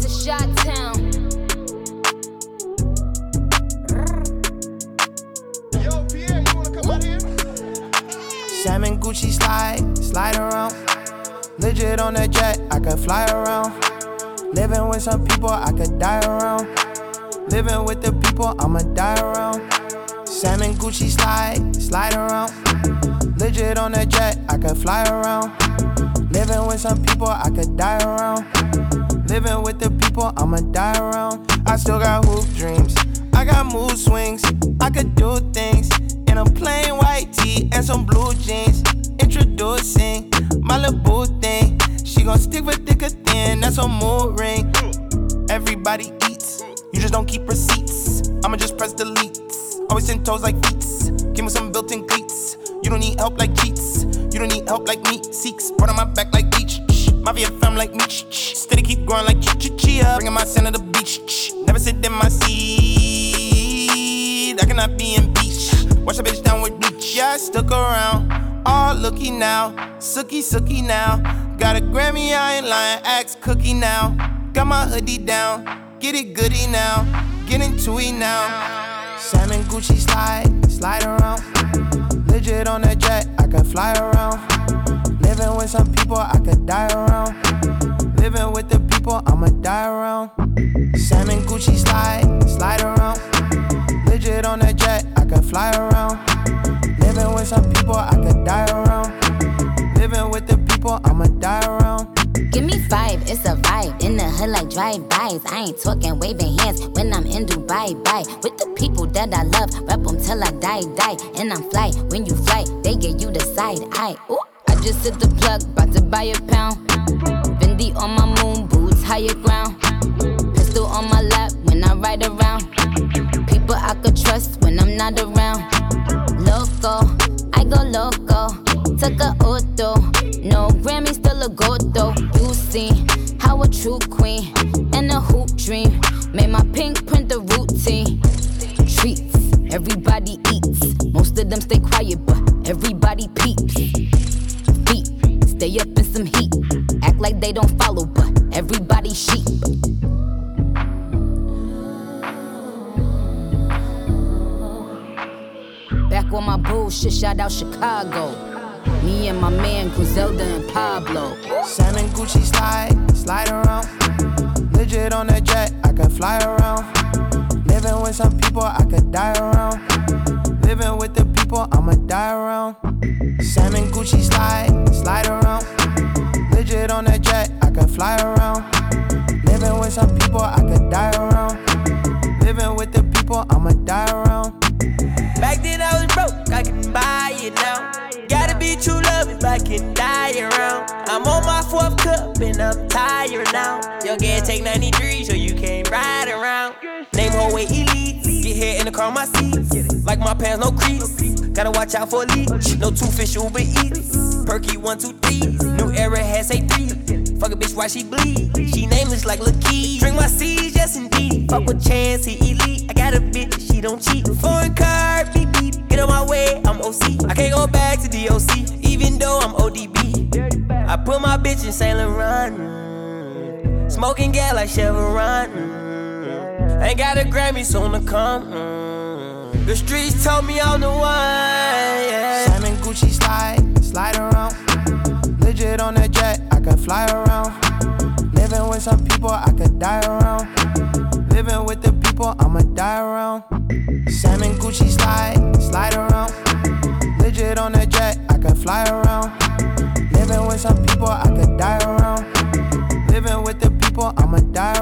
to Chi-Town. Yo, Pierre, you wanna come out here? Salmon Gucci slide around. Legit on that jet, I could fly around. Living with some people, I could die around. Living with the people, I'ma die around. Salmon Gucci slide around. Legit on that jet, I could fly around. Living with some people, I could die around. Living with the people, I'ma die around. I still got hoop dreams, I got mood swings. I could do things in a plain white tee and some blue jeans. Introducing my little boo thing. She gon' stick with thick or thin, that's a mood ring. Everybody eats, you just don't keep receipts. I'ma just press delete. Always 10 toes like feet. Give me some built-in cleats. You don't need help like cheats. You don't need help like me. Seeks, brought on my back like beach. Mafia fam like me. Steady keep growing like chia. Bringing my son to the beach. Never sit in my seat. I cannot be in beach. Wash a bitch down with bleach. Yeah, I stuck around. All looky now. Sookie now. Got a Grammy, I ain't lying. Axe cookie now. Got my hoodie down. Get it goody now. Get into it now. Salmon Gucci slide around. Legit on that jet, I could fly around. Living with some people, I could die around. Living with the people, I'ma die around. Salmon Gucci slide around. Legit on that jet, I could fly around. Living with some people, I could die around. Living with the people, I'ma die around. Give me 5, it's a vibe. In the hood like drive-bys. I ain't talking waving hands when I'm in Dubai. Bye. With the people that I love, rep them till I die. And I'm fly, when you fly, they get you the side eye. Ooh, I just hit the plug, bout to buy a pound. Fendi on my moon boots, higher ground. Pistol on my lap when I ride around. People I could trust when I'm not around. Loco, I go loco. Took a auto. No Grammy, still a gold though. You see how a true queen and a hoop dream made my pink print the routine. Treats, everybody eats. Most of them stay quiet, but everybody peeps. Feet, stay up in some heat. Act like they don't follow, but everybody sheep. Back on my bullshit, shout out Chicago. Me and my man Griselda and Pablo. Salmon Gucci slide around. Legit on that jet, I could fly around. Living with some people, I could die around. Living with the people, I'ma die around. Salmon Gucci slide around. Legit on that jet, I could fly around. Living with some people, I could die around. Living with the people, I'ma die around. Back then I was broke, I can buy it now. Gotta be true love if I can die around. I'm on my 4th cup and I'm tired now. Your gas take 93 so you can't ride around. Name whole way elite. Get here in the car, my seats. Like my pants, no crease. Gotta watch out for a leech. No 2 fish, Uber Eats. Perky 1, 2, 3. New era has say 3. Fuck a bitch while she bleed. She nameless like Lil Key. Drink my seeds, yes indeed. Fuck with Chance, he elite. I got a bitch, she don't cheat. Foreign card, beep beep. Get on my way, I'm OC. I can't go back to DOC, even though I'm ODB. I put my bitch in Saint Laurent. Smoking gas like Chevron. Ain't got a Grammy soon to come. The streets told me I'm the one. Yeah. Salmon Gucci slide around. Legit on that jet, I could fly around. Living with some people, I could die around. Living with the people, I'ma die around. Salmon Gucci slide around. Legit on that jet, I could fly around. Living with some people, I could die around. Living with the people, I'ma die